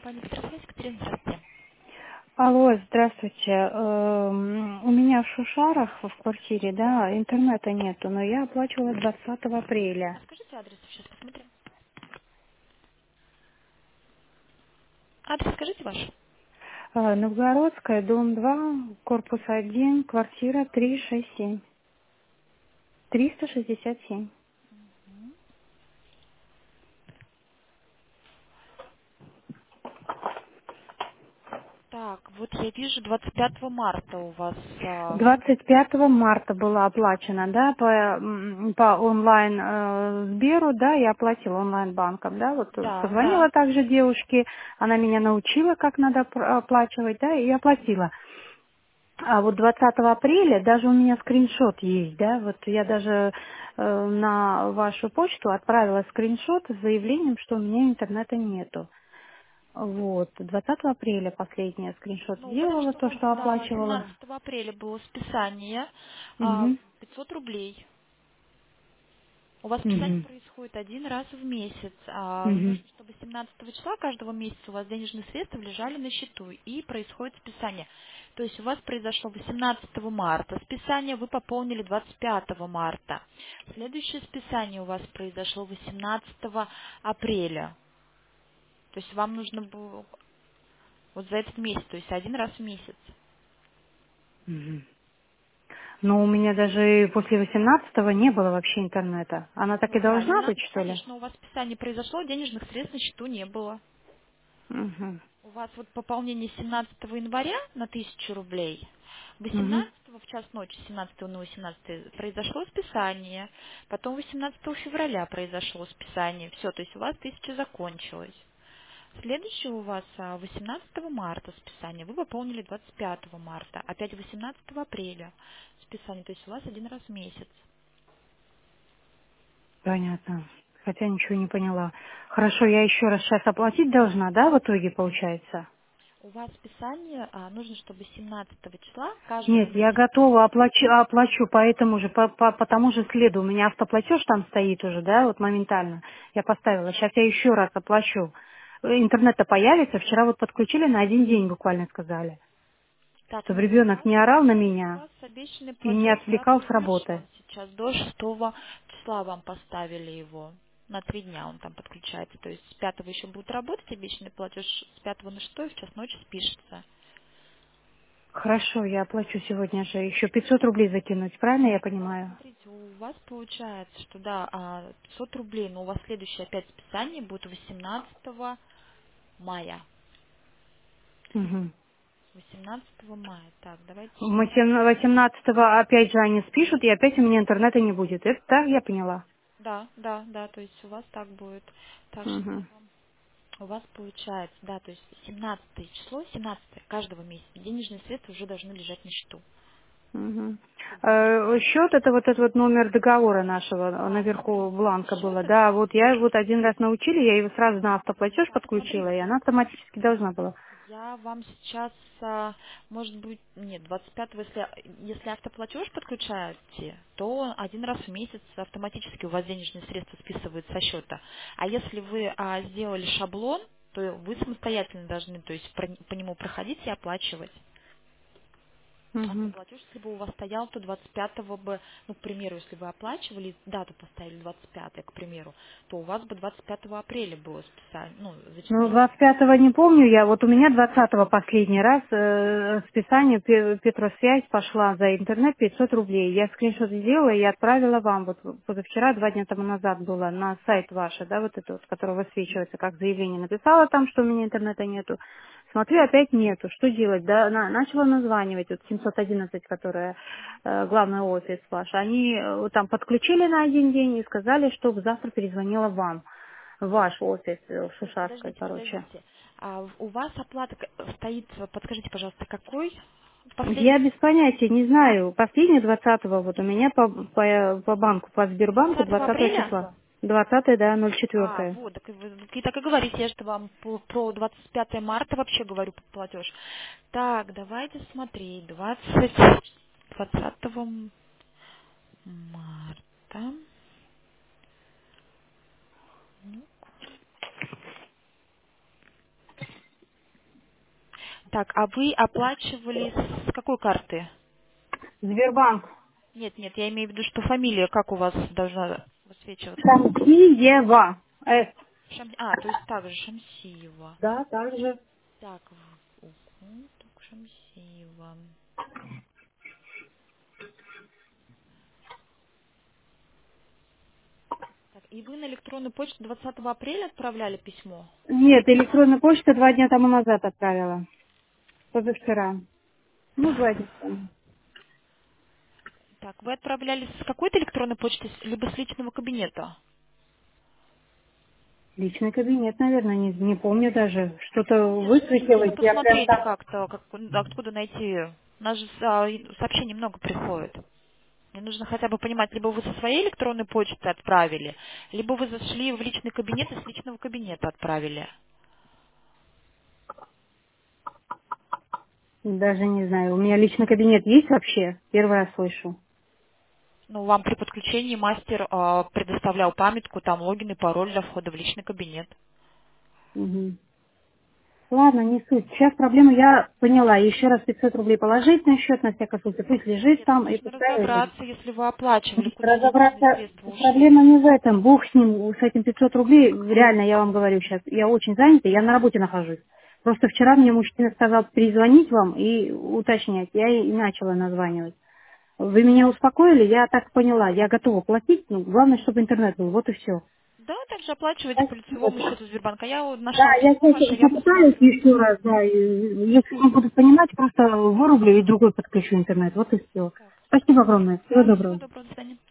компания «Петросвязь», Екатерина, здравствуйте. Алло, здравствуйте. У меня в Шушарах в квартире, да, интернета нету, но я оплачивала 20 апреля. Скажите адрес, сейчас посмотрим. Адрес скажите ваш. Новгородская, дом 2, корпус 1, квартира 367. 367. Так, вот я вижу 25 марта у вас. 25 марта была оплачена, да, по онлайн Сберу, да, я оплатила онлайн банком, да, вот Да, позвонила да. также девушке, она меня научила, как надо оплачивать, да, и оплатила. А вот 20 апреля даже у меня скриншот есть, да, вот я даже на вашу почту отправила скриншот с заявлением, что у меня интернета нету. Вот, 20 апреля последний скриншот Ну, потому сделала, что у то, вас, что да, оплачивала. 17 апреля было списание Угу, 500 рублей. У вас списание угу, происходит один раз в месяц. угу. Нужно, чтобы 17 числа каждого месяца у вас денежные средства лежали на счету, и происходит списание. То есть у вас произошло 18 марта списание, вы пополнили 25 марта. Следующее списание у вас произошло 18 апреля. То есть вам нужно было вот за этот месяц, то есть один раз в месяц. Угу. Но у меня даже и после 18-го не было вообще интернета. Она так Ну, и должна правильно. быть, что ли? Конечно, у вас списание произошло, денежных средств на счету не было. Угу, У вас вот пополнение 17 января на 1000 рублей. угу. 18 в час ночи, 17 на 18 произошло списание. Потом 18 февраля произошло списание. Все, то есть у вас 1000 закончилось. Следующее у вас 18 марта списание. Вы пополнили 25 марта. Опять 18 апреля списание. То есть у вас один раз в месяц. Понятно. Хотя ничего не поняла. Хорошо, я еще раз сейчас оплатить должна, да, в итоге получается? У вас списание нужно, чтобы 17 числа каждого Нет, я месяца. готова, оплачу по этому же, по тому же следу. У меня автоплатеж там стоит уже, да, вот моментально. Я поставила. Сейчас я еще раз оплачу. Интернет-то появится. Вчера вот подключили на один день, буквально сказали. Так, Чтобы ну у ребенок вас не орал на получается, у меня вас обещанный и не платеж отвлекал с работы. соответствующий. Сейчас до 6 числа вам поставили его. На 3 дня он там подключается. То есть с 5 еще будет работать обещанный платеж, с 5 на 6 в час ночи спишется. Хорошо, я оплачу сегодня же. Еще 500 рублей закинуть, правильно я Да, понимаю? смотрите, у вас получается, что да, 500 рублей, но у вас следующее опять списание будет 18 мая. Угу. 18 мая. Так, давайте сейчас. 18-го опять же они спишут, и опять у меня интернета не будет. Это так я поняла? Да, да, да, то есть у вас так будет. Так, сейчас Угу. я вам. У вас получается, да, то есть 17 число, 17 каждого месяца денежные средства уже должны лежать на счету. Угу. Чтобы вы не ждали. Счет это вот этот вот номер договора нашего, Да, наверху смотрите, вот бланка счет было. это Да, вот я вот один раз научили, я его сразу на автоплатеж так, подключила, и смотрите, она автоматически должна была. я вам сейчас, может быть, нет, 25-го, если автоплатеж подключаете, то один раз в месяц автоматически у вас денежные средства списывают со счета. А если вы сделали шаблон, то вы самостоятельно должны, то есть по нему проходить и оплачивать. Угу. Автоплатеж, если бы у вас стоял, то 25-го бы, ну, к примеру, если вы оплачивали, дату поставили 25 к примеру, то у вас бы 25 апреля было списание, ну, Ну, зачисление. 25-го не помню я, вот у меня 20-го последний раз списание Петросвязь пошла за интернет 500 рублей. Я скриншот сделала и отправила вам, вот позавчера, 2 дня тому назад было, на сайт ваш, да, вот это вот, который высвечивается как заявление. Написала там, что у меня интернета нету. Смотрю, опять нету. Что делать? Да, начала названивать, вот 711, которая главный офис ваш. Они вот там подключили на один день и сказали, чтобы завтра перезвонила вам. Ваш офис в Нет, Шушарской, подождите, короче. подождите. У вас оплата стоит, подскажите, пожалуйста, какой Я последний? без понятия, не знаю. Последний 20-го, вот у меня по банку, по Сбербанку 20 20 апреля? числа. 20 да, 04. Вот, так и так и говорите, я же вам про 25 марта вообще говорю платеж. Так, давайте смотреть. 20 марта. Ну, Так, а вы оплачивали с какой карты? Сбербанк. Нет, нет, я имею в виду, что фамилия, как у вас должна высвечиваться? Шамсиева. То есть также Шамсиева. Да, также. Так, так, Шамсиева. Так, и вы на электронную почту 20 апреля отправляли письмо? Нет, электронную почту 2 дня тому назад отправила. Позавчера. Ну, 2 дня тому. Так, вы отправляли с какой-то электронной почты, либо с личного кабинета? Личный кабинет, наверное, не помню даже. Что-то Ну, мне нужно высветилось. Я прям посмотреть так. как-то, откуда найти. У нас же сообщений много приходит. Мне нужно хотя бы понимать, либо вы со своей электронной почты отправили, либо вы зашли в личный кабинет и с личного кабинета отправили. Даже не знаю. У меня личный кабинет есть вообще? Первый раз слышу. Ну, вам при подключении мастер предоставлял памятку, там логин и пароль для входа в личный кабинет. Мгм. Ладно, не суть. Сейчас проблему я поняла. Еще раз 500 рублей положить на счет, на всякий случай. Пусть лежит Нет, там и нужно пускай. разобраться, если вы оплачивали, куда денежные Разобраться, средства ушли. проблема не в этом. Бог с ним, с этим 500 рублей. Реально, я вам говорю сейчас, я очень занята, я на работе нахожусь. Просто вчера мне мужчина сказал перезвонить вам и уточнять. Я и начала названивать. Вы меня успокоили, я так поняла. Я готова платить, ну, главное, чтобы интернет был. Вот и все. Да, также оплачивайте по Спасибо. лицевому счету Сбербанка. Я вот Да, нашла я письмо ваше, сейчас я попытаюсь посмотрю. еще раз, да, и если не будут понимать, просто вырублю и другой подключу интернет. Вот и все. Так, Спасибо огромное. Всего да, всего доброго. доброго, до свидания.